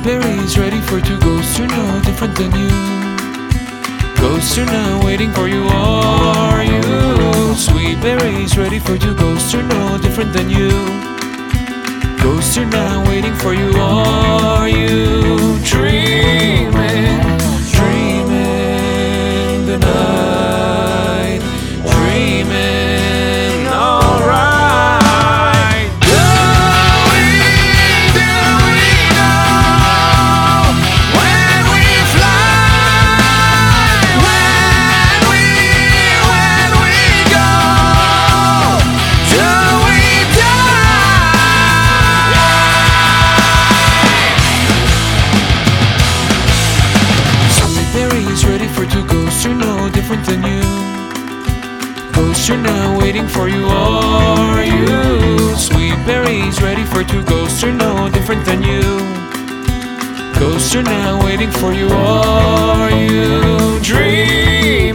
Sweetberry's ready for two ghosts who know different than you. Ghosts are now waiting for you, are you? Sweetberry's ready for two ghosts who know different than you. Ghosts are now waiting for you, are you? Dreaming, dreaming the night, dreaming alright. Do we know when we fly, when we go? Do we Sweetberry's ready for two ghosts who know different than you. Ghosts are now waiting for you, are you? Sweetberry's ready for two ghosts who know different than you. Ghosts are now waiting for you, are you? Dream